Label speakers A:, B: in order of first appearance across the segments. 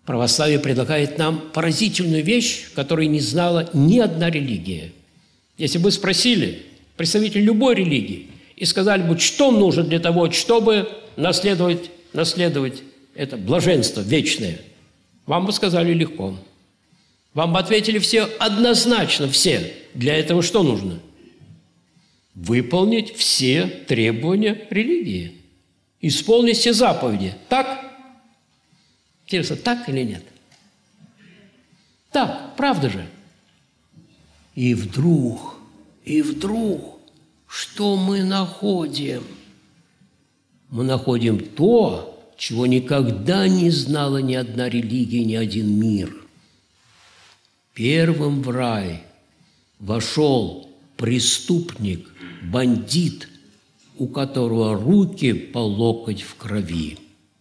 A: Православие предлагает нам поразительную вещь, которую не знала ни одна религия. Если бы спросили представителей любой религии и сказали бы, что нужно для того, чтобы наследовать это блаженство вечное, вам бы сказали легко. Вам бы ответили все однозначно, все. Для этого что нужно? Выполнить все требования религии. Исполнить все заповеди. Так? Интересно, так или нет? Так, правда же? И вдруг, что мы находим? Мы находим то, чего никогда не знала ни одна религия, ни один мир. Первым в рай вошел преступник, бандит, у которого руки по локоть в крови.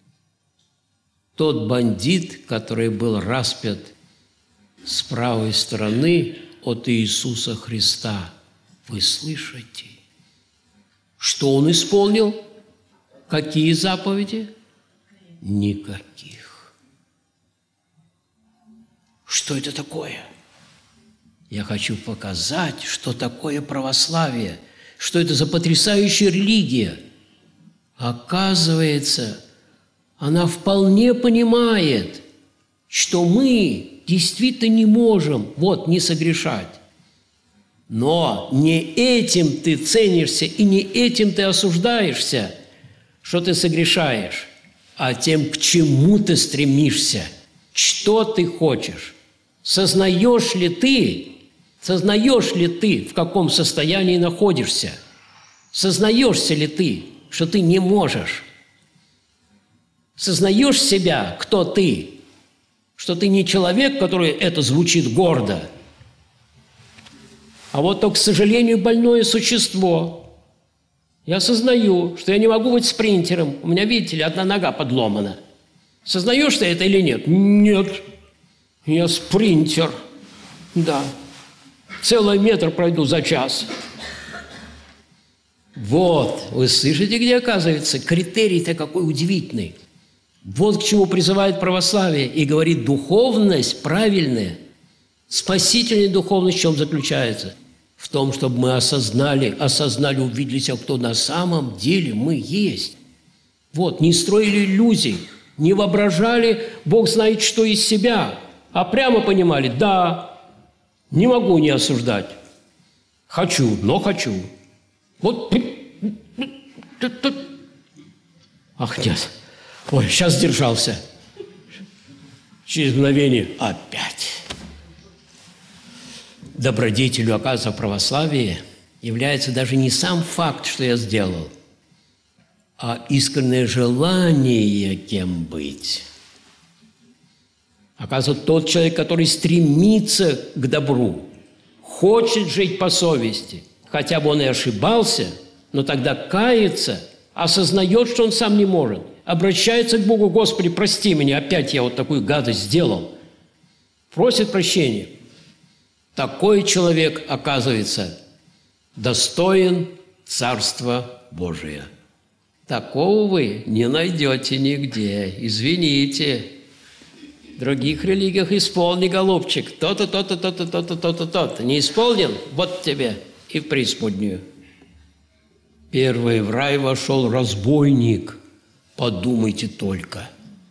A: Тот бандит, который был распят с правой стороны от Иисуса Христа. Вы слышите? Что он исполнил? Какие заповеди? Никаких. Что это такое? Я хочу показать, что такое православие, что это за потрясающая религия. Оказывается, она вполне понимает, что мы действительно не можем не согрешать. Но не этим ты ценишься и не этим ты осуждаешься, что ты согрешаешь, а тем, к чему ты стремишься, что ты хочешь. Сознаешь ли ты, в каком состоянии находишься? Сознаешься ли ты, что ты не можешь? Сознаешь себя, кто ты? Что ты не человек, который это звучит гордо, а вот то, к сожалению, больное существо. Я осознаю, что я не могу быть спринтером. У меня, видите ли, одна нога подломана. Сознаешь ты это или нет? Нет. Я спринтер. Да. Целый метр пройду за час. Вот, вы слышите, где оказывается критерий-то какой удивительный. Вот к чему призывает православие и говорит, духовность правильная, спасительная духовность в чем заключается? В том, чтобы мы осознали, увидели себя, кто на самом деле мы есть. Вот, не строили иллюзий, не воображали, Бог знает, что из себя, а прямо понимали, да, не могу не осуждать, хочу, но хочу. Вот, ах, нет. Ой, сейчас сдержался. Через мгновение опять. Добродетелью, оказывается, в православии является даже не сам факт, что я сделал, а искреннее желание кем быть. Оказывается, тот человек, который стремится к добру, хочет жить по совести, хотя бы он и ошибался, но тогда кается, осознает, что он сам не может, обращается к Богу, Господи, прости меня, опять я вот такую гадость сделал. Просит прощения. Такой человек, оказывается, достоин Царства Божия. Такого вы не найдете нигде. Извините. В других религиях исполни, голубчик. То-то, то-то, то-то, то-то, то-то, то-то. Не исполнил? Вот тебе и в преисподнюю. Первый в рай вошел разбойник. Подумайте только.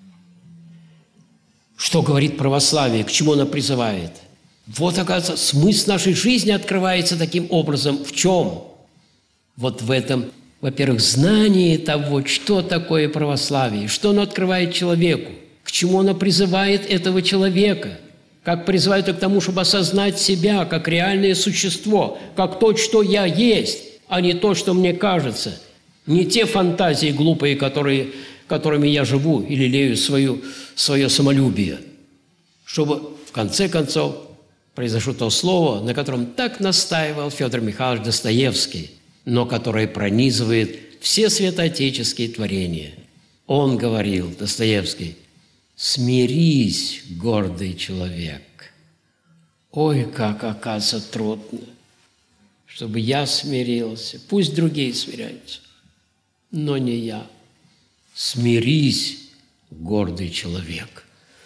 A: Что говорит православие, к чему оно призывает? Вот, оказывается, смысл нашей жизни открывается таким образом. В чем? Вот в этом, во-первых, знании того, что такое православие, что оно открывает человеку, к чему оно призывает этого человека, как призывает к тому, чтобы осознать себя как реальное существо, как то, что я есть, а не то, что мне кажется, не те фантазии глупые, которыми я живу и лелею свое самолюбие, чтобы в конце концов произошло то слово, на котором так настаивал Федор Михайлович Достоевский, но которое пронизывает все святоотеческие творения. Он говорил, Достоевский, «Смирись, гордый человек». Ой, как, оказывается, трудно, чтобы я смирился. Пусть другие смиряются, но не я. Смирись, гордый человек.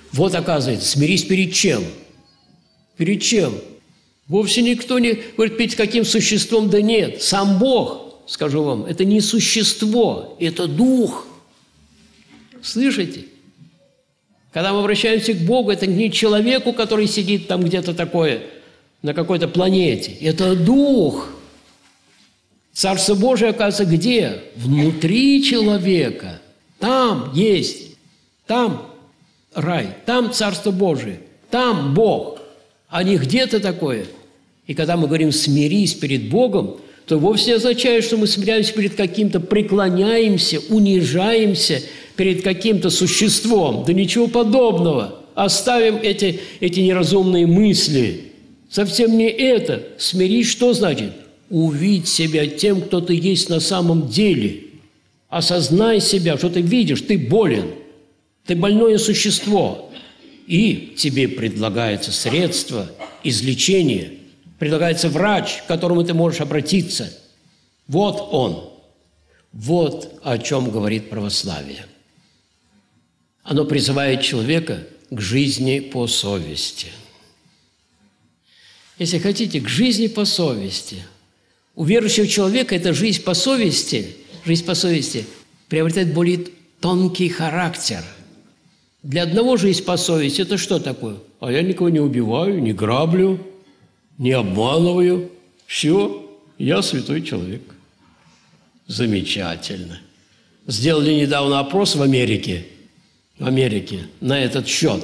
A: Вот, оказывается, смирись перед чем? Перед чем? Вовсе никто не говорит, перед каким существом, да нет. Сам Бог, скажу вам, это не существо, это дух. Слышите? Когда мы обращаемся к Богу, это не человеку, который сидит там где-то такое, на какой-то планете. Это дух. Царство Божие, оказывается, где? Внутри человека. Там есть. Там рай. Там Царство Божие. Там Бог. А не где-то такое. И когда мы говорим «смирись перед Богом», то вовсе не означает, что мы смиряемся перед каким-то, преклоняемся, унижаемся перед каким-то существом. Да ничего подобного. Оставим эти неразумные мысли. Совсем не это. Смирись что значит? Увидь себя тем, кто ты есть на самом деле. Осознай себя, что ты видишь, ты болен. Ты больное существо. И тебе предлагается средство излечения. Предлагается врач, к которому ты можешь обратиться. Вот он. Вот о чем говорит православие. Оно призывает человека к жизни по совести. Если хотите, к жизни по совести. У верующего человека эта жизнь по совести приобретает более тонкий характер. Для одного жизнь по совести – это что такое? А я никого не убиваю, не граблю, не обманываю. Все, я святой человек. Замечательно. Сделали недавно опрос в Америке на этот счет.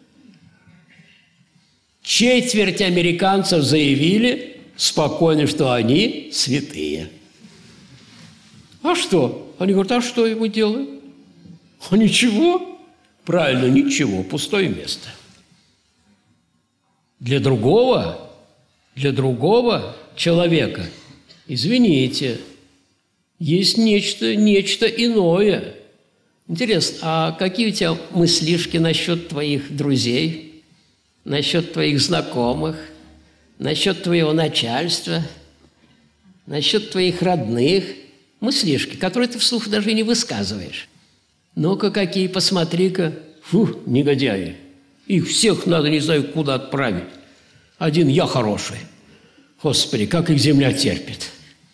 A: Четверть американцев заявили спокойно, что они святые. А что? Они говорят, а что мы делаем? А ничего. Правильно, ничего, пустое место. Для другого человека, извините, есть нечто иное. Интересно, а какие у тебя мыслишки насчет твоих друзей, насчет твоих знакомых, насчет твоего начальства, насчет твоих родных? Мыслишки, которые ты вслух даже и не высказываешь. Ну-ка, какие, посмотри-ка. Фу, негодяи. Их всех надо не знаю куда отправить. Один я хороший. Господи, как их земля терпит.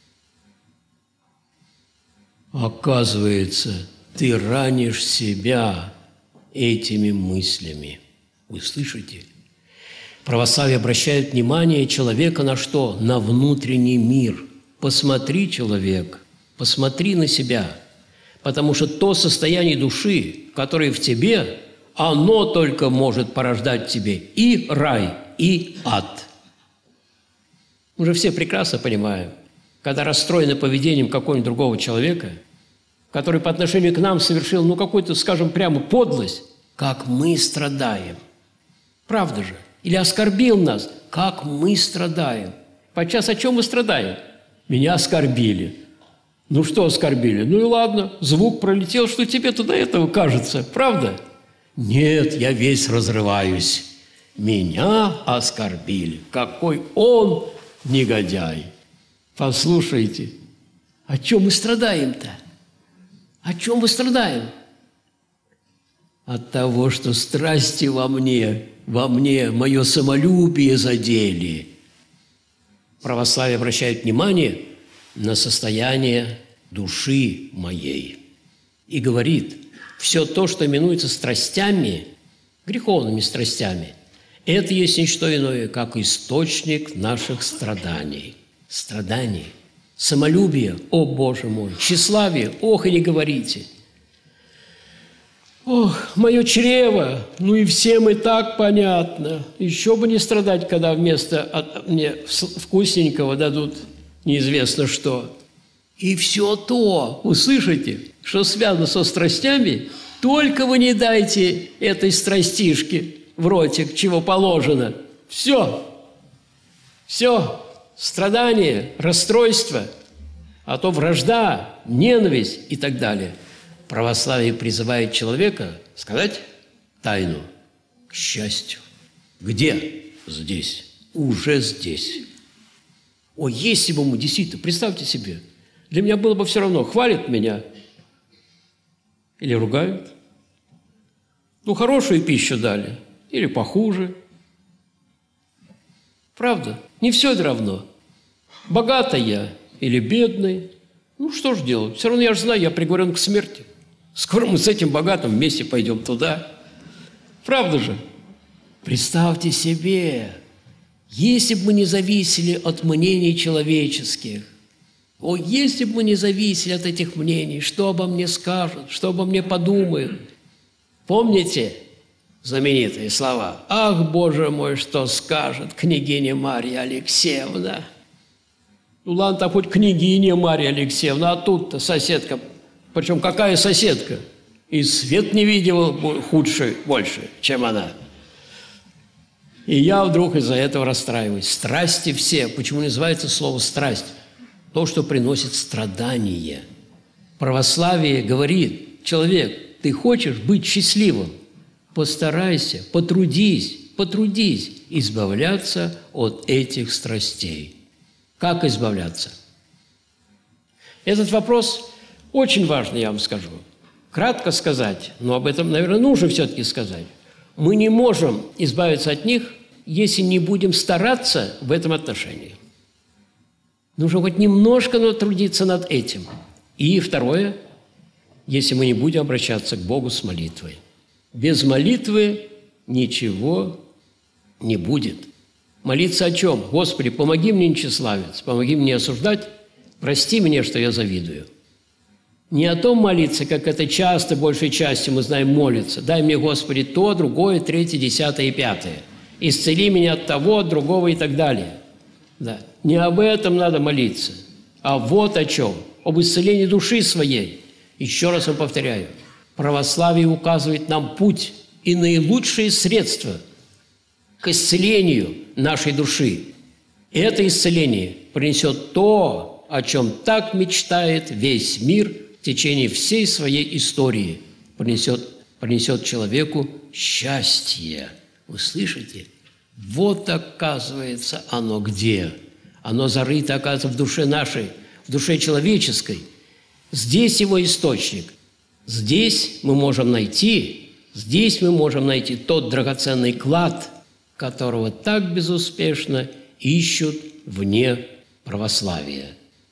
A: Оказывается, ты ранишь себя этими мыслями. Вы слышите? Православие обращает внимание человека на что? На внутренний мир. Посмотри, человек, посмотри на себя. Потому что то состояние души, которое в тебе, оно только может порождать в тебе и рай, и ад. Мы же все прекрасно понимаем, когда расстроены поведением какого-нибудь другого человека, который по отношению к нам совершил, какую-то, скажем прямо, подлость, как мы страдаем. Правда же? Или оскорбил нас, как мы страдаем. Подчас о чем мы страдаем? Меня оскорбили. Ну что оскорбили? Ну и ладно, звук пролетел, что тебе-то до этого кажется, правда? Нет, я весь разрываюсь. Меня оскорбили. Какой он негодяй. Послушайте, о чем мы страдаем-то? О чем мы страдаем? От того, что страсти во мне, мое самолюбие задели. Православие обращает внимание на состояние души моей. И говорит, все то, что именуется страстями, греховными страстями, это есть не что иное, как источник наших страданий. Страданий. Самолюбие, о Боже мой, тщеславие, ох, и не говорите. Ох, мое чрево, ну и всем и так понятно. Еще бы не страдать, когда вместо мне вкусненького дадут неизвестно что. И все то, вы слышите, что связано со страстями, только вы не дайте этой страстишке в ротик, чего положено. Все, страдание, расстройство, а то вражда, ненависть и так далее. Православие призывает человека сказать тайну к счастью. Где? Здесь. Уже здесь. О, если бы мы действительно, представьте себе, для меня было бы все равно, хвалят меня или ругают. Ну, хорошую пищу дали или похуже. Правда? Не все равно. Богатый я или бедный. Ну, что ж делать? Все равно я же знаю, я приговорен к смерти. Скоро мы с этим богатым вместе пойдем туда. Правда же? Представьте себе, если бы мы не зависели от мнений человеческих, если бы мы не зависели от этих мнений, что обо мне скажут, что обо мне подумают. Помните знаменитые слова? «Ах, Боже мой, что скажет княгиня Марья Алексеевна!» Ну ладно, там хоть княгиня Марья Алексеевна, а тут-то соседка. Причем какая соседка? И свет не видел худший, больше, чем она. И я вдруг из-за этого расстраиваюсь. Страсти все. Почему называется слово «страсть»? То, что приносит страдания. Православие говорит: человек, ты хочешь быть счастливым? Постарайся, потрудись избавляться от этих страстей. Как избавляться? Этот вопрос очень важный, я вам скажу. Кратко сказать, но об этом, наверное, нужно все-таки сказать. Мы не можем избавиться от них, если не будем стараться в этом отношении. Нужно хоть немножко трудиться над этим. И второе, если мы не будем обращаться к Богу с молитвой. Без молитвы ничего не будет. Молиться о чем? Господи, помоги мне не тщеславиться, помоги мне осуждать, прости мне, что я завидую. Не о том молиться, как это часто, большей частью мы знаем, молиться. Дай мне, Господи, то, другое, третье, десятое и пятое. Исцели меня от того, от другого и так далее. Да. Не об этом надо молиться, а вот о чем. Об исцелении души своей. Еще раз вам повторяю. Православие указывает нам путь и наилучшие средства к исцелению нашей души. И это исцеление принесет то, о чем так мечтает весь мир в течение всей своей истории. Принесет человеку счастье. Вы слышите? Вот, оказывается, оно где? Оно зарыто, оказывается, в душе нашей, в душе человеческой. Здесь его источник. Здесь мы можем найти тот драгоценный клад, которого так безуспешно ищут вне православия.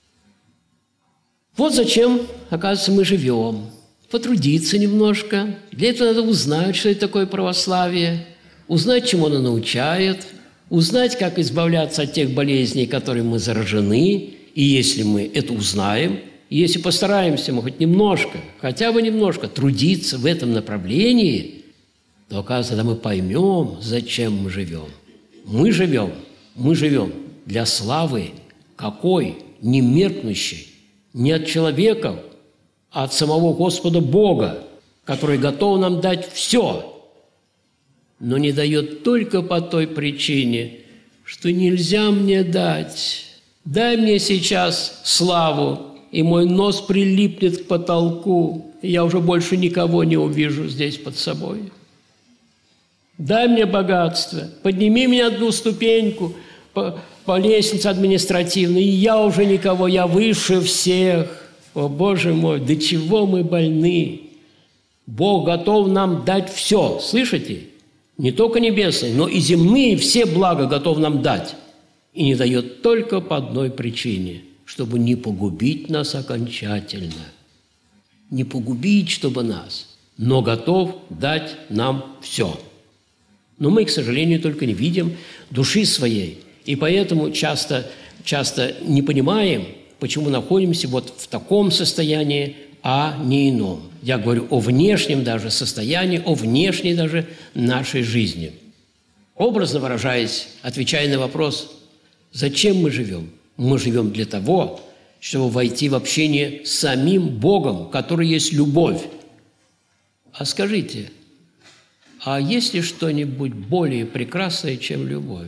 A: Вот зачем, оказывается, мы живем. Потрудиться немножко. Для этого надо узнать, что это такое православие, узнать, чему оно научает, узнать, как избавляться от тех болезней, которыми мы заражены. И если мы это узнаем, и если постараемся мы хоть немножко, хотя бы немножко трудиться в этом направлении, то, оказывается, тогда мы поймем, зачем мы живем. Мы живем для славы какой? Не меркнущей, не от человека, а от самого Господа Бога, который готов нам дать все, но не дает только по той причине, что нельзя мне дать. Дай мне сейчас славу, и мой нос прилипнет к потолку, и я уже больше никого не увижу здесь под собой. Дай мне богатство, подними меня одну ступеньку по лестнице административной, и я уже никого, я выше всех. О, Боже мой, до чего мы больны! Бог готов нам дать все, слышите? Не только небесные, но и земные все блага готов нам дать. И не дает только по одной причине, чтобы не погубить нас окончательно. Не погубить, чтобы нас, но готов дать нам все. Но мы, к сожалению, только не видим души своей. И поэтому часто не понимаем, почему находимся вот в таком состоянии, а не ином. Я говорю о внешнем даже состоянии, о внешней даже нашей жизни. Образно выражаясь, отвечая на вопрос, зачем мы живем? Мы живем для того, чтобы войти в общение с самим Богом, который есть любовь. А скажите, а есть ли что-нибудь более прекрасное, чем любовь?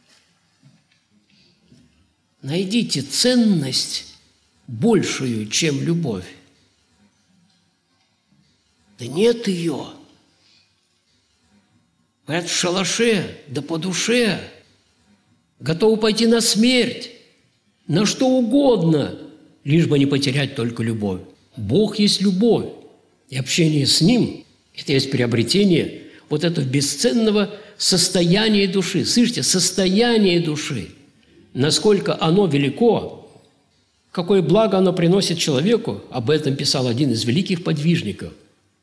A: Найдите ценность большую, чем любовь. Да нет ее. Говорят, в шалаше, да по душе. Готовы пойти на смерть, на что угодно, лишь бы не потерять только любовь. Бог есть любовь, и общение с Ним Это есть приобретение вот этого бесценного состояния души. Слышите, состояние души, насколько оно велико, какое благо оно приносит человеку, об этом писал один из великих подвижников.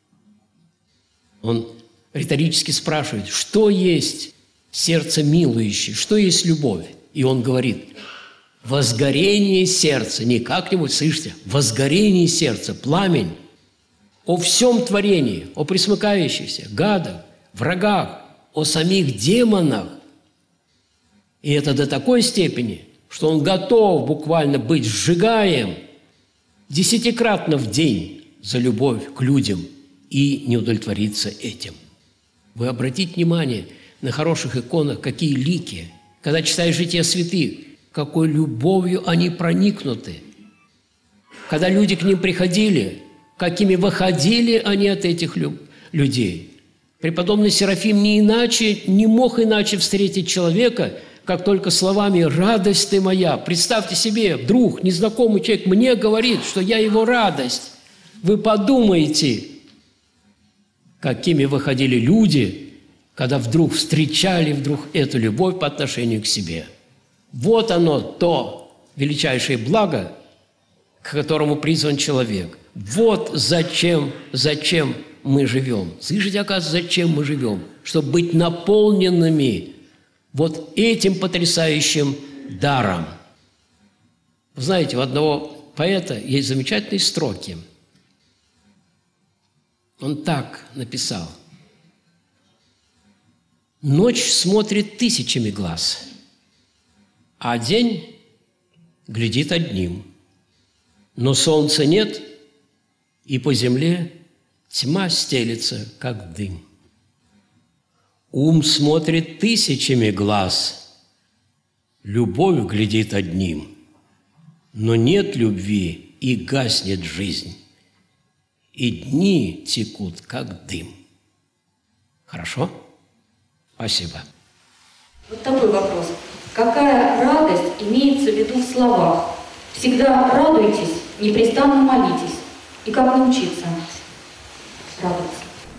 A: Он риторически спрашивает, что есть сердце милующее, что есть любовь? И он говорит, возгорение сердца, не как-нибудь, слышите, возгорение сердца, пламень о всем творении, о пресмыкающихся, гадах, врагах, о самих демонах. И это до такой степени, что он готов буквально быть сжигаем 10-кратно в день за любовь к людям и не удовлетвориться этим. Вы обратите внимание на хороших иконах, какие лики. Когда читаешь жития святых, какой любовью они проникнуты. Когда люди к ним приходили, какими выходили они от этих людей. Преподобный Серафим не мог иначе встретить человека, как только словами «радость ты моя». Представьте себе, вдруг незнакомый человек мне говорит, что я его радость. Вы подумайте, какими выходили люди, когда вдруг встречали эту любовь по отношению к себе. Вот оно, то величайшее благо, к которому призван человек. Вот зачем мы живем. Слышите, оказывается, зачем мы живем? Чтобы быть наполненными вот этим потрясающим даром. Вы знаете, у одного поэта есть замечательные строки. Он так написал. «Ночь смотрит тысячами глаз, а день глядит одним. Но солнца нет, и по земле тьма стелется, как дым. Ум смотрит тысячами глаз, любовь глядит одним. Но нет любви, и гаснет жизнь, и дни текут, как дым». Хорошо? Спасибо.
B: Вот такой вопрос. Какая радость имеется в виду в словах? Всегда радуйтесь, непрестанно молитесь. И как научиться радоваться?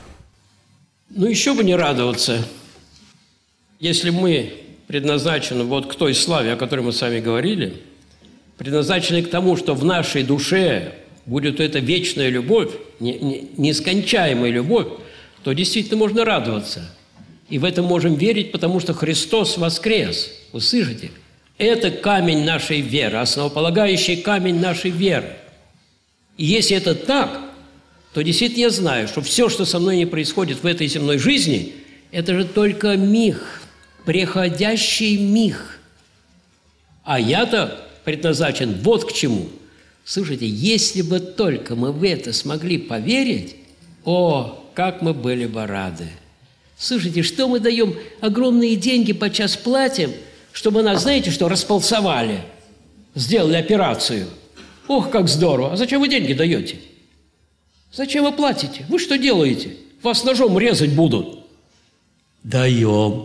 A: Ну, еще бы не радоваться, если мы предназначены вот к той славе, о которой мы с вами говорили, предназначены к тому, что в нашей душе будет эта вечная любовь, нескончаемая любовь, то действительно можно радоваться. И в это можем верить, потому что Христос воскрес. Вы слышите? Это камень нашей веры, основополагающий камень нашей веры. И если это так, то действительно я знаю, что все, что со мной не происходит в этой земной жизни, это же только миг, приходящий миг. А я-то предназначен вот к чему. Слушайте, если бы только мы в это смогли поверить, как мы были бы рады. Слушайте, что мы даем? Огромные деньги подчас платим, чтобы нас, знаете что, располосовали, сделали операцию. Ох, как здорово! А зачем вы деньги даете? Зачем вы платите? Вы что делаете? Вас ножом резать будут. Даем.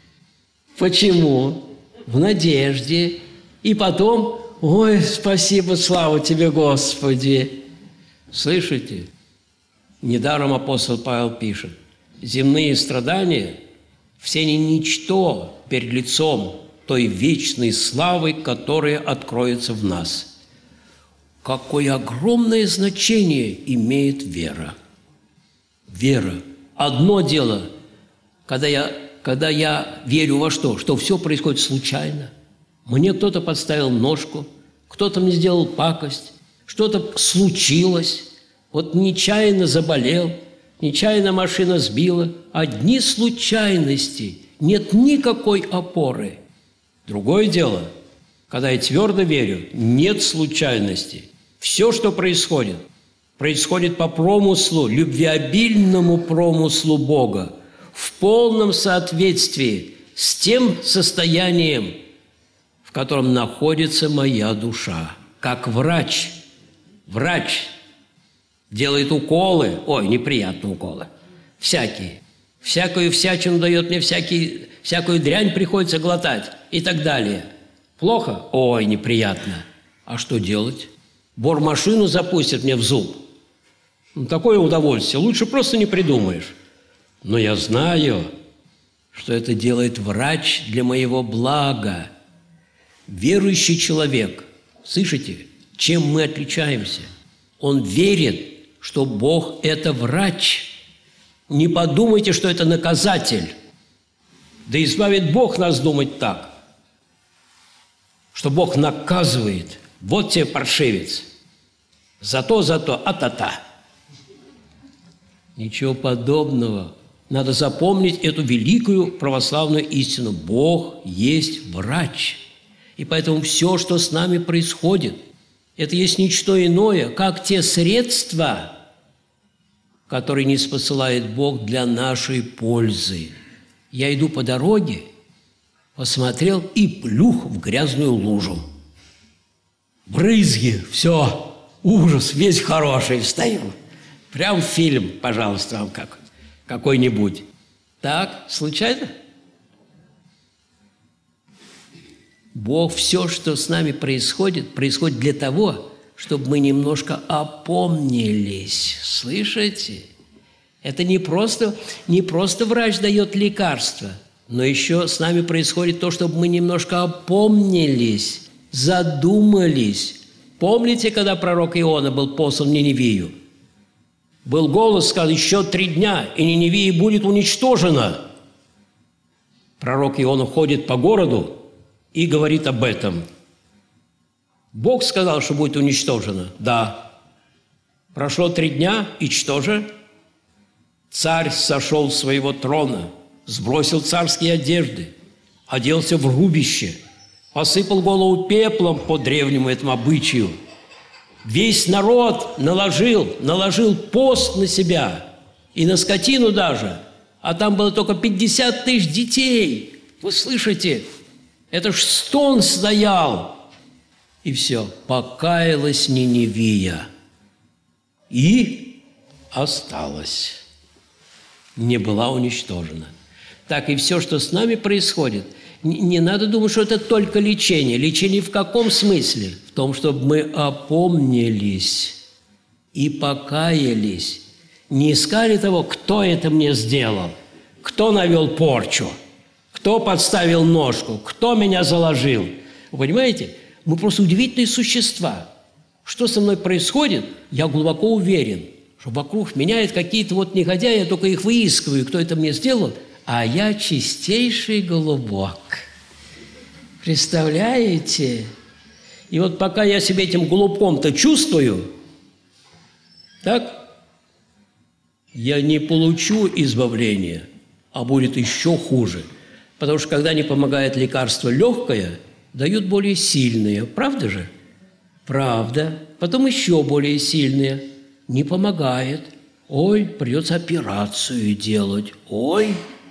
A: Почему? В надежде. И потом, ой, спасибо, слава тебе, Господи. Слышите? Недаром апостол Павел пишет, земные страдания, все они ничто перед лицом той вечной славы, которая откроется в нас. Какое огромное значение имеет вера. Вера. Одно дело, когда я верю во что? Что все происходит случайно. Мне кто-то подставил ножку, кто-то мне сделал пакость, что-то случилось, вот нечаянно заболел, нечаянно машина сбила. Одни случайности, нет никакой опоры. Другое дело, когда я твердо верю, нет случайностей. Все, что происходит, происходит по промыслу, любвеобильному промыслу Бога, в полном соответствии с тем состоянием, в котором находится моя душа. Как врач делает уколы, неприятные уколы, всякую всячину дает мне, всякую дрянь приходится глотать и так далее. Плохо? Неприятно. А что делать? Бормашину запустят мне в зуб. Ну, такое удовольствие лучше просто не придумаешь. Но я знаю, что это делает врач для моего блага. Верующий человек, слышите, чем мы отличаемся? Он верит, что Бог – это врач. Не подумайте, что это наказатель. Да избавит Бог нас думать так, что Бог наказывает. Вот тебе паршивец. Зато, а-та-та. Ничего подобного. Надо запомнить эту великую православную истину. Бог есть врач. И поэтому все, что с нами происходит, это есть ничто иное, как те средства, которые не спосылает Бог для нашей пользы. Я иду по дороге, посмотрел и плюх в грязную лужу. Брызги, все, ужас, весь хороший, встаю. Прям фильм, пожалуйста, вам какой-нибудь. Так, случайно? Бог, все, что с нами происходит для того, чтобы мы немножко опомнились. Слышите? Это не просто врач дает лекарство, но еще с нами происходит то, чтобы мы немножко опомнились, задумались. Помните, когда пророк Иона был послан в Ниневию? Был голос, сказал, еще 3 дня, и Ниневия будет уничтожена. Пророк Иона ходит по городу и говорит об этом. Бог сказал, что будет уничтожено? Да. Прошло 3 дня, и что же? Царь сошел с своего трона, сбросил царские одежды, оделся в рубище, посыпал голову пеплом по древнему этому обычаю. Весь народ наложил пост на себя и на скотину даже, а там было только 50 тысяч детей. Вы слышите? Это ж стон стоял. И все, покаялась Ниневия. И осталась. Не была уничтожена. Так и все, что с нами происходит, не надо думать, что это только лечение. Лечение в каком смысле? В том, чтобы мы опомнились и покаялись. Не искали того, кто это мне сделал, кто навел порчу, кто подставил ножку, кто меня заложил. Вы понимаете? Мы просто удивительные существа. Что со мной происходит, я глубоко уверен, что вокруг меня какие-то негодяи, я только их выискиваю, кто это мне сделал, а я чистейший голубок. Представляете? И вот пока я себя этим голубком-то чувствую, так, я не получу избавления, а будет еще хуже. Потому что когда не помогает лекарство легкое, дают более сильные. Правда же? Правда. Потом еще более сильные. Не помогает. Ой, придется операцию делать. Ой.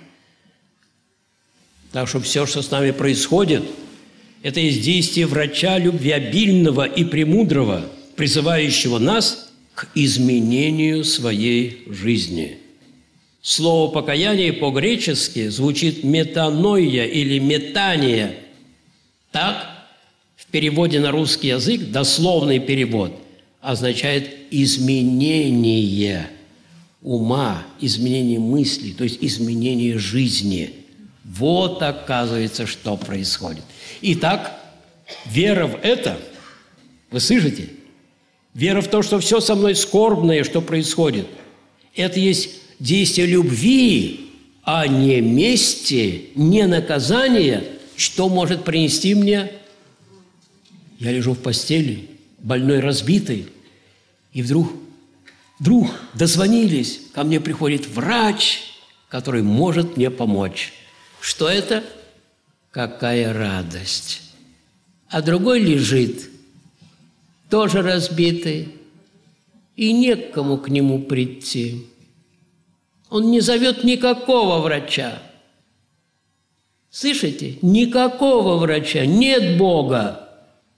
A: Так что все, что с нами происходит, это есть действие врача любвеобильного и премудрого, призывающего нас к изменению своей жизни. Слово «покаяние» по-гречески звучит «метаноия» или «метание». Так, в переводе на русский язык, дословный перевод, означает изменение ума, изменение мыслей, то есть изменение жизни. Вот, оказывается, что происходит. Итак, вера в это, вы слышите? Вера в то, что все со мной скорбное, что происходит, это есть действие любви, а не мести, не наказания, что может принести мне. Я лежу в постели, больной, разбитый, и вдруг дозвонились, ко мне приходит врач, который может мне помочь. Что это? Какая радость! А другой лежит, тоже разбитый, и некому к нему прийти. Он не зовет никакого врача. Слышите? Никакого врача, нет Бога.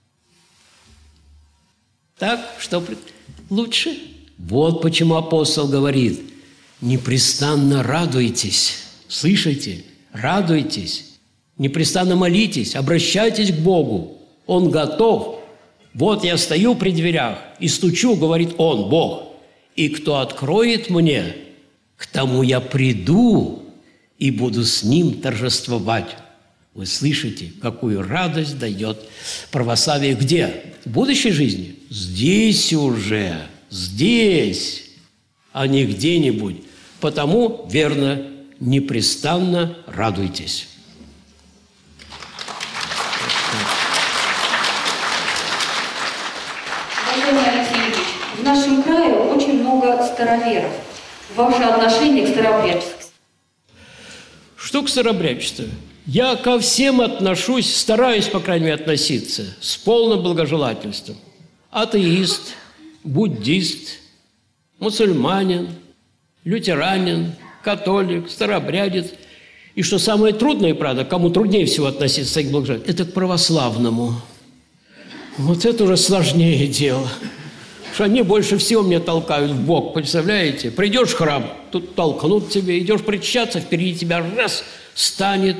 A: Так, что лучше? Вот почему апостол говорит, непрестанно радуйтесь. Слышите? Радуйтесь. Непрестанно молитесь, обращайтесь к Богу. Он готов. Вот я стою при дверях и стучу, говорит Он, Бог, И кто откроет мне, к тому я приду и буду с ним торжествовать. Вы слышите, какую радость дает православие где? В будущей жизни? Здесь уже, здесь, а не где-нибудь. Потому, верно, непрестанно радуйтесь.
B: Владимир Алексеевич, в нашем крае очень много староверов. Ваше отношение к старообрядчеству?
A: Что к старообрядчеству? Я ко всем отношусь, стараюсь, по крайней мере, относиться с полным благожелательством. Атеист, буддист, мусульманин, лютеранин, католик, старообрядец. И что самое трудное, правда, кому труднее всего относиться с таким благожелательством, это к православному. Вот это уже сложнее дело. Что они больше всего мне толкают в бок, представляете? Придешь в храм, тут толкнут тебе, идешь причащаться, впереди тебя раз станет.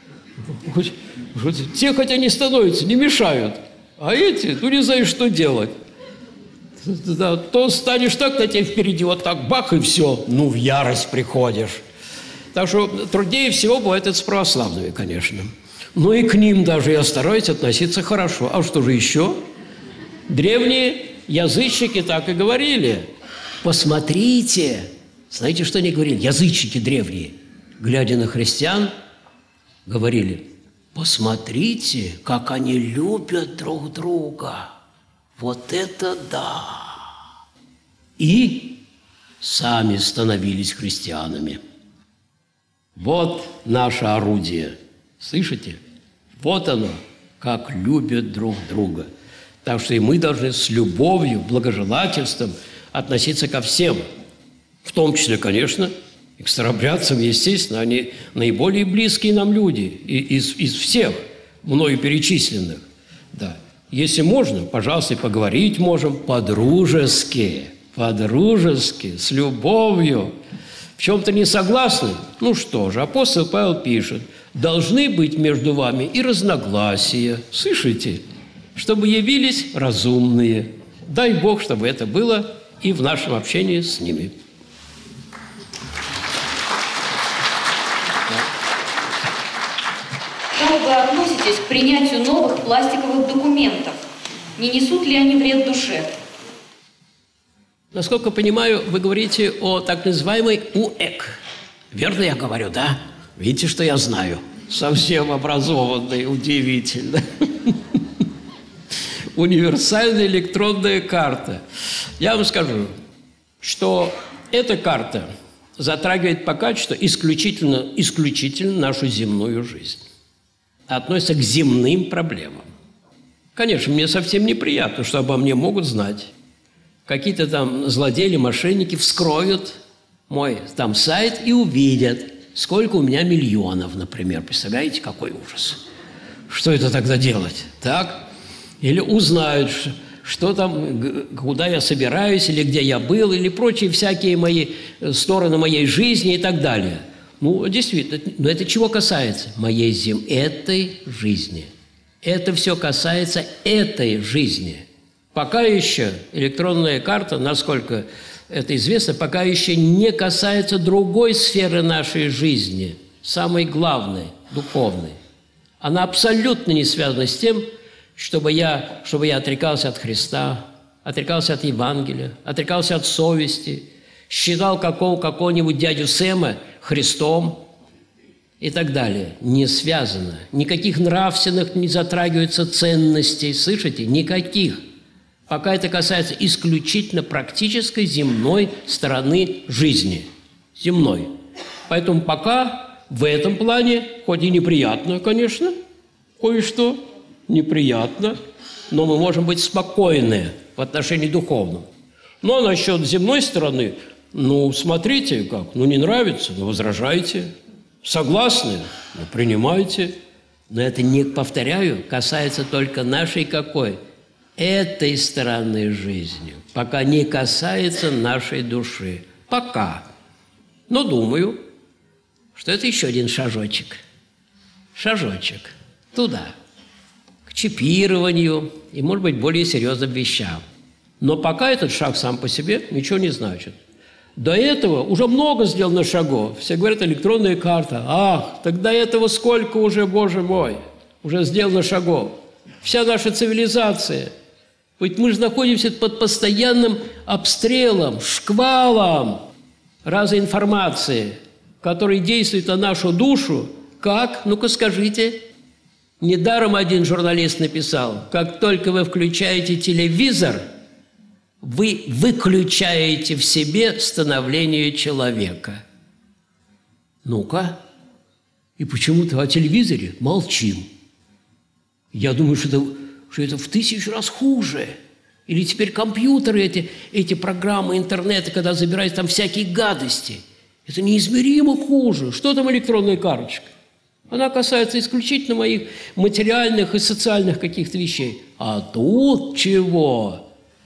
A: Те, хотя не становятся, не мешают. А эти, ну не знаешь, что делать. Да, то станешь так, на тебе впереди вот так, бах, и все. Ну, в ярость приходишь. Так что труднее всего бывает это с православными, конечно. Ну и к ним даже я стараюсь относиться хорошо. А что же еще? Древние язычники так и говорили. Посмотрите. Знаете, что они говорили? Язычники древние, глядя на христиан, говорили: посмотрите, как они любят друг друга. Вот это да! И сами становились христианами. Вот наше орудие. Слышите? Вот оно, как любят друг друга. Так что и мы должны с любовью, благожелательством относиться ко всем. В том числе, конечно, и к старообрядцам, естественно, они наиболее близкие нам люди из всех мною перечисленных. Да. Если можно, пожалуйста, и поговорить можем по-дружески, с любовью. В чем-то не согласны? Ну что же, апостол Павел пишет: должны быть между вами и разногласия, слышите, чтобы явились разумные. Дай Бог, чтобы это было и в нашем общении с ними.
B: Как вы относитесь к принятию новых пластиковых документов? Не несут ли они вред душе?
A: Насколько понимаю, вы говорите о так называемой УЭК. Верно я говорю, да? Видите, что я знаю? Совсем образованный, удивительно. Универсальная электронная карта. Я вам скажу, что эта карта затрагивает по качеству исключительно нашу земную жизнь. Относится к земным проблемам. Конечно, мне совсем неприятно, что обо мне могут знать. Какие-то там злодеи или мошенники вскроют мой там сайт и увидят, сколько у меня миллионов, например. Представляете, какой ужас? Что это тогда делать? Так? Или узнают, что там, куда я собираюсь, или где я был, или прочие всякие мои стороны моей жизни и так далее. Ну, действительно, но это чего касается? Этой жизни. Это все касается этой жизни. Пока еще электронная карта, насколько это известно, пока еще не касается другой сферы нашей жизни, самой главной, духовной. Она абсолютно не связана с тем, чтобы я отрекался от Христа, отрекался от Евангелия, отрекался от совести, считал какого-нибудь дядю Сэма Христом и так далее. Не связано. Никаких нравственных не затрагивается ценностей, слышите? Никаких. Пока это касается исключительно практической земной стороны жизни. Земной. Поэтому пока в этом плане, хоть и неприятно, конечно, кое-что неприятно, но мы можем быть спокойны в отношении духовного. Ну, а насчет земной стороны, ну, смотрите как, ну, не нравится, ну, возражайте. Согласны? Ну, принимайте. Но это, не повторяю, касается только нашей какой? Этой стороны жизни, пока не касается нашей души. Пока. Но думаю, что это еще один шажочек. Шажочек туда, к чипированию и, может быть, более серьезным вещам. Но пока этот шаг сам по себе ничего не значит. До этого уже много сделано шагов. Все говорят, электронная карта. Ах, так до этого сколько уже, Боже мой, уже сделано шагов. Вся наша цивилизация. Ведь мы же находимся под постоянным обстрелом, шквалом разной информации, который действует на нашу душу. Как? Ну-ка скажите. Недаром один журналист написал, как только вы включаете телевизор, вы выключаете в себе становление человека. Ну-ка. И почему-то о телевизоре молчим. Я думаю, что это в 1000 раз хуже. Или теперь компьютеры, эти программы интернета, когда забирают там всякие гадости. Это неизмеримо хуже. Что там электронная карточка? Она касается исключительно моих материальных и социальных каких-то вещей. А тут чего?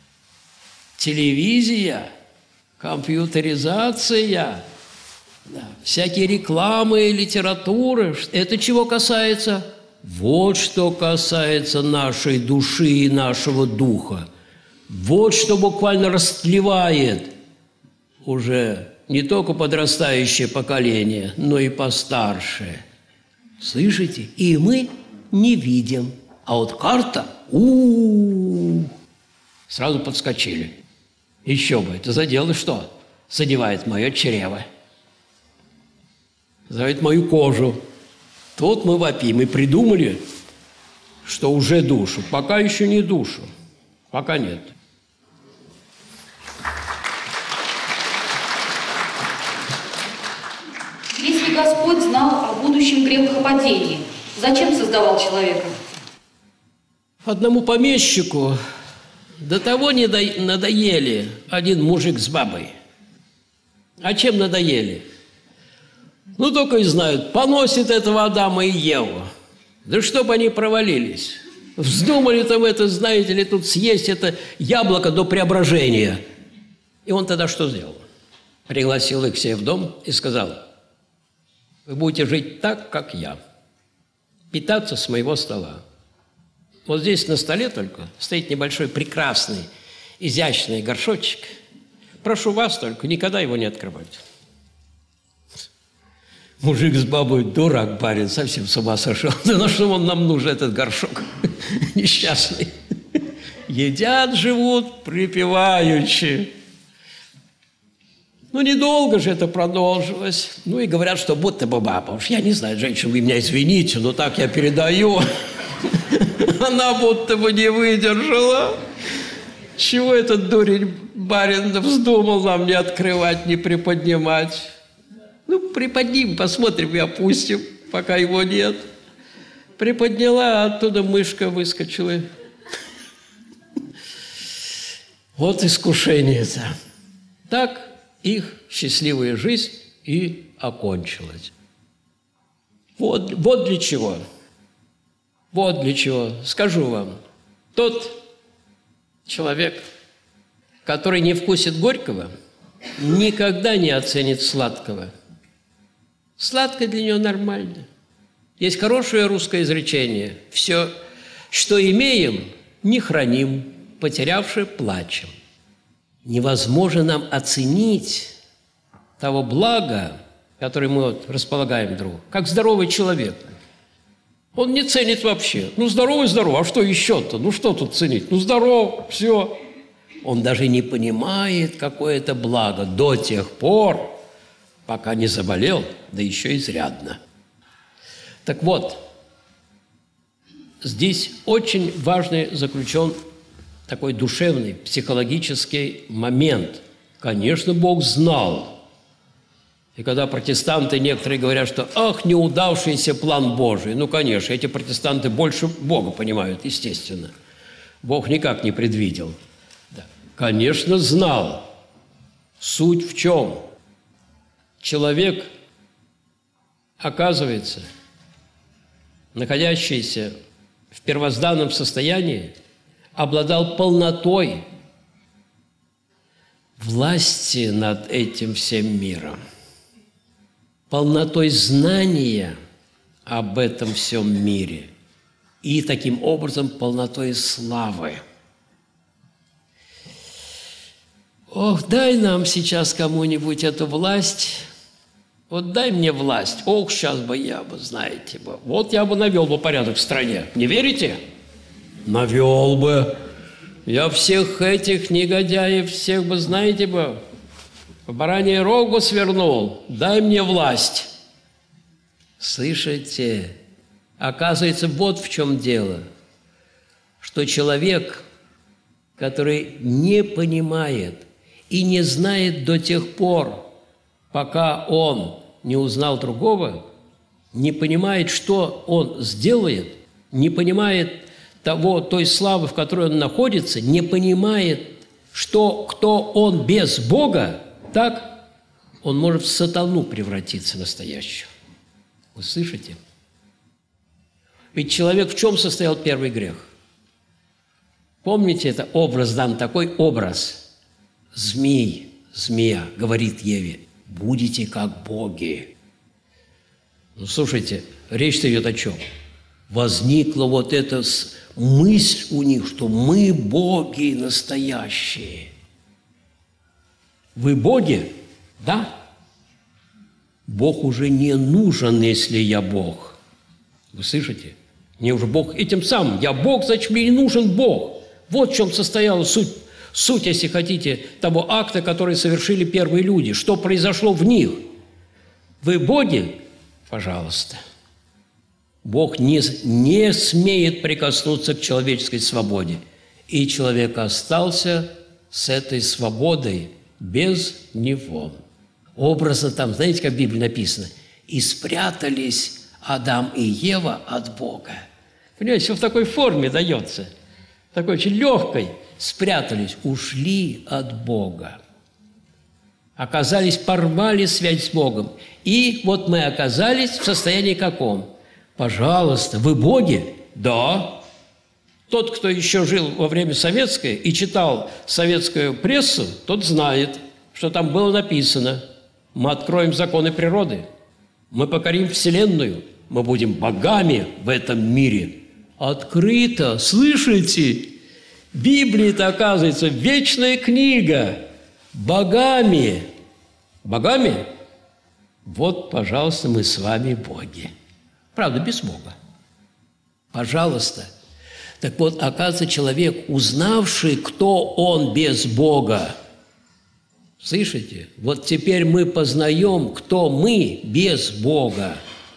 A: Телевизия, компьютеризация, да, всякие рекламы, литературы. Это чего касается? Вот что касается нашей души и нашего духа. Вот что буквально растлевает уже не только подрастающее поколение, но и постарше. Слышите? И мы не видим. А вот карта, сразу подскочили. Еще бы, это задело что? Задевает мое чрево. Задевает мою кожу. Тут мы вопим и придумали, что уже душу. Пока еще не душу. Пока нет.
B: Если Господь знал о будущем грехопадении, зачем создавал человека?
A: Одному помещику до того надоели один мужик с бабой. А чем надоели? Ну, только и знают, поносит этого Адама и Еву. Да чтоб они провалились. Вздумали там это, знаете ли, тут съесть это яблоко до преображения. И он тогда что сделал? Пригласил их всех в дом и сказал: вы будете жить так, как я. Питаться с моего стола. Вот здесь на столе только стоит небольшой, прекрасный, изящный горшочек. Прошу вас только никогда его не открывать. Мужик с бабой, дурак барин, совсем с ума сошел. Да на что он нам нужен, этот горшок несчастный? Едят, живут, припеваючи. Ну, недолго же это продолжилось. Ну, и говорят, что будто бы баба. Уж я не знаю, женщина, вы меня извините, но так я передаю. Она будто бы не выдержала. Чего этот дурень барин вздумал нам не открывать, не приподнимать? Ну, приподнимем, посмотрим и опустим, пока его нет. Приподняла, а оттуда мышка выскочила. Вот искушение-то. Так их счастливая жизнь и окончилась. Вот для чего. Вот для чего. Скажу вам, тот человек, который не вкусит горького, никогда не оценит сладкого. Сладкое для него нормально. Есть хорошее русское изречение: все, что имеем, не храним, потерявши, плачем. Невозможно нам оценить того блага, которое мы вот располагаем друг, как здоровый человек. Он не ценит вообще. Ну, здоровый, а что еще-то? Ну, что тут ценить? Ну, здоров, все. Он даже не понимает, какое это благо до тех пор, пока не заболел, да еще изрядно. Так вот, здесь очень важный заключен такой душевный, психологический момент. Конечно, Бог знал. И когда протестанты некоторые говорят, что «ах, неудавшийся план Божий», ну, конечно, эти протестанты больше Бога понимают, естественно. Бог никак не предвидел. Да. Конечно, знал. Суть в чем? Человек, оказывается, находящийся в первозданном состоянии, обладал полнотой власти над этим всем миром, полнотой знания об этом всем мире и, таким образом, полнотой славы. Ох, дай нам сейчас кому-нибудь эту власть. Вот дай мне власть. Ох, сейчас бы я бы, знаете бы. Вот я бы навел бы порядок в стране. Не верите? Навел бы. Я всех этих негодяев, всех бы, знаете бы, по бараний рог бы свернул. Дай мне власть. Слышите? Оказывается, вот в чем дело. Что человек, который не понимает и не знает до тех пор, пока он не узнал другого, не понимает, что он сделает, не понимает той славы, в которой он находится, не понимает, что кто он без Бога, так он может в сатану превратиться настоящего. Вы слышите? Ведь человек в чем состоял первый грех? Помните, это образ дан, такой образ. Змея говорит Еве: будете как боги. Ну, слушайте, речь-то идет о чем? Возникла вот эта мысль у них, что мы боги настоящие. Вы боги? Да. Бог уже не нужен, если я Бог. Вы слышите? Мне уже Бог этим самым. Я Бог, значит, мне не нужен Бог. Вот в чем состояла суть, если хотите, того акта, который совершили первые люди. Что произошло в них? Вы боги? Пожалуйста. Бог не смеет прикоснуться к человеческой свободе. И человек остался с этой свободой без него. Образно там, знаете, как в Библии написано? «И спрятались Адам и Ева от Бога». Понимаете, все в такой форме дается, такой очень легкой. Спрятались, ушли от Бога. Оказались, порвали связь с Богом. И вот мы оказались в состоянии каком? Пожалуйста, вы боги? Да. Тот, кто еще жил во время советской и читал советскую прессу, тот знает, что там было написано: мы откроем законы природы, мы покорим Вселенную, мы будем богами в этом мире. Открыто, слышите? Библия-то, оказывается, вечная книга. Богами. Богами? Вот, пожалуйста, мы с вами боги. Правда, без Бога. Пожалуйста. Так вот, оказывается, человек, узнавший, кто он без Бога, слышите? Вот теперь мы познаем, кто мы без Бога.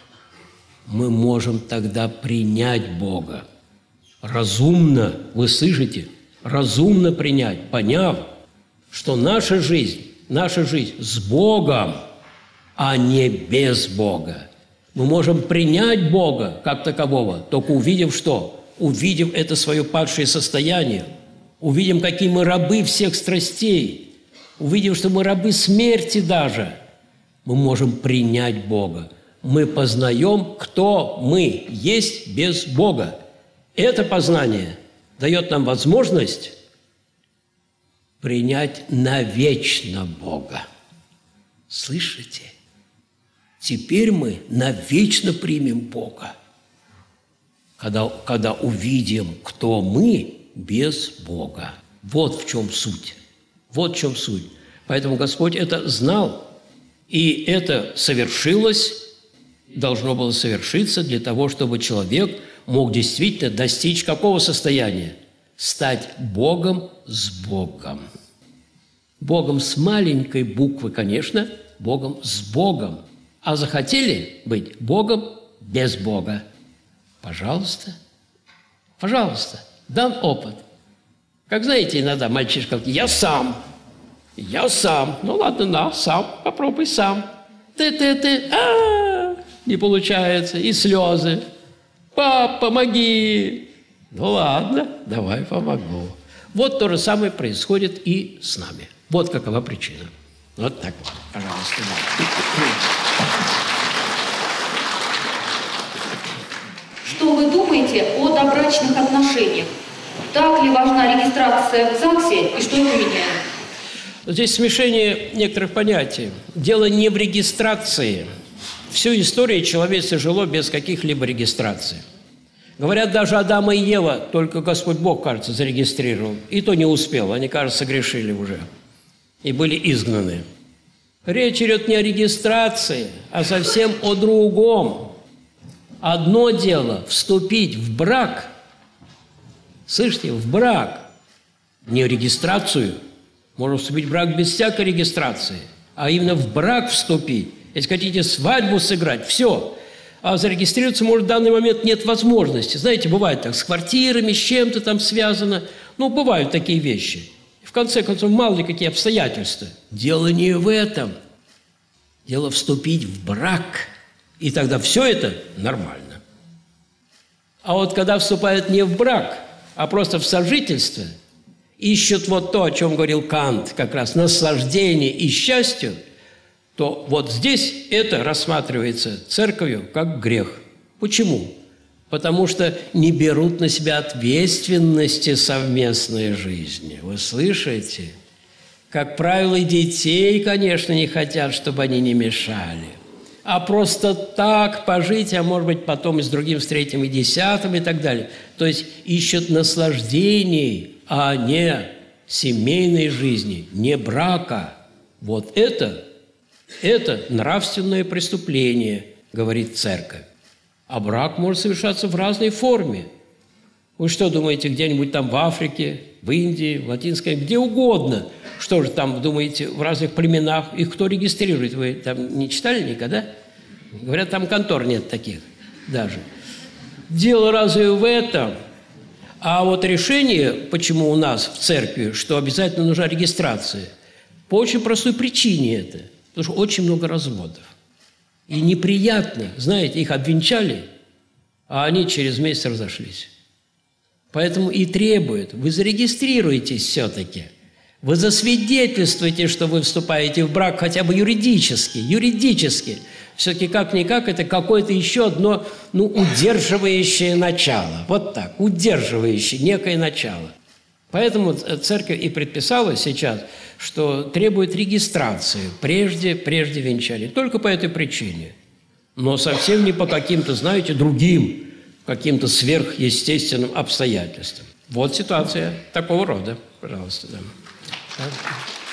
A: Мы можем тогда принять Бога. Разумно, вы слышите? Разумно принять, поняв, что наша жизнь с Богом, а не без Бога. Мы можем принять Бога как такового, только увидев что? Увидев это свое падшее состояние, увидим, какие мы рабы всех страстей, увидим, что мы рабы смерти даже, мы можем принять Бога. Мы познаем, кто мы есть без Бога. Это познание дает нам возможность принять навечно Бога. Слышите? Теперь мы навечно примем Бога, когда увидим, кто мы без Бога. Вот в чем суть. Вот в чем суть. Поэтому Господь это знал, и это совершилось, должно было совершиться для того, чтобы человек мог действительно достичь какого состояния? Стать Богом с Богом. Богом с маленькой буквы, конечно, Богом с Богом. А захотели быть Богом без Бога? Пожалуйста. Пожалуйста. Дан опыт. Как знаете, иногда мальчишка говорит: я сам. Ну ладно, на, сам. Попробуй сам. Не получается. И слезы. Пап, помоги. Ну ладно, давай помогу. Вот то же самое происходит и с нами. Вот какова причина. Вот так вот. Пожалуйста.
B: Что вы думаете о добрачных отношениях? Так ли важна регистрация в ЗАГСе и что это меняет?
A: Здесь смешение некоторых понятий. Дело не в регистрации. Всю историю человечество жило без каких-либо регистраций. Говорят, даже Адама и Ева только Господь Бог, кажется, зарегистрировал. И то не успел, они, кажется, согрешили уже. и были изгнаны. Речь идет не о регистрации, а совсем о другом. Одно дело – вступить в брак, слышите, в брак, не в регистрацию. Можно вступить в брак без всякой регистрации, а именно в брак вступить. Если хотите свадьбу сыграть, все. А зарегистрироваться, может, в данный момент нет возможности. Знаете, бывает так, с квартирами, с чем-то там связано. Ну, бывают такие вещи. В конце концов, мало ли какие обстоятельства. Дело не в этом. Дело вступить в брак. И тогда все это нормально. А вот когда вступают не в брак, а просто в сожительство, ищут вот то, о чем говорил Кант, как раз наслаждение и счастье, то вот здесь это рассматривается церковью как грех. Почему? Потому что не берут на себя ответственности совместной жизни. Вы слышите? Как правило, и детей, конечно, не хотят, чтобы они не мешали. А просто так пожить, а может быть, потом и с другим, с третьим, и десятым, и так далее. То есть ищут наслаждений, а не семейной жизни, не брака. Вот это нравственное преступление, говорит церковь. А брак может совершаться в разной форме. Вы что думаете, где-нибудь там в Африке, в Индии, в Латинской, где угодно? Что же там, думаете, в разных племенах? Их кто регистрирует? Вы там не читали никогда? Говорят, там контор нет таких даже. Дело разве в этом? А вот решение, почему у нас в церкви, что обязательно нужна регистрация, по очень простой причине это. Потому что очень много разводов. И неприятно, знаете, их обвенчали, а они через месяц разошлись. Поэтому и требуют, вы зарегистрируйтесь все-таки. Вы засвидетельствуете, что вы вступаете в брак хотя бы юридически. Юридически. Все-таки как-никак это какое-то еще одно, удерживающее начало. Вот так, удерживающее некое начало. Поэтому церковь и предписала сейчас, что требует регистрации прежде венчания. Только по этой причине. Но совсем не по каким-то, знаете, другим, каким-то сверхъестественным обстоятельствам. Вот ситуация такого рода. Пожалуйста, да.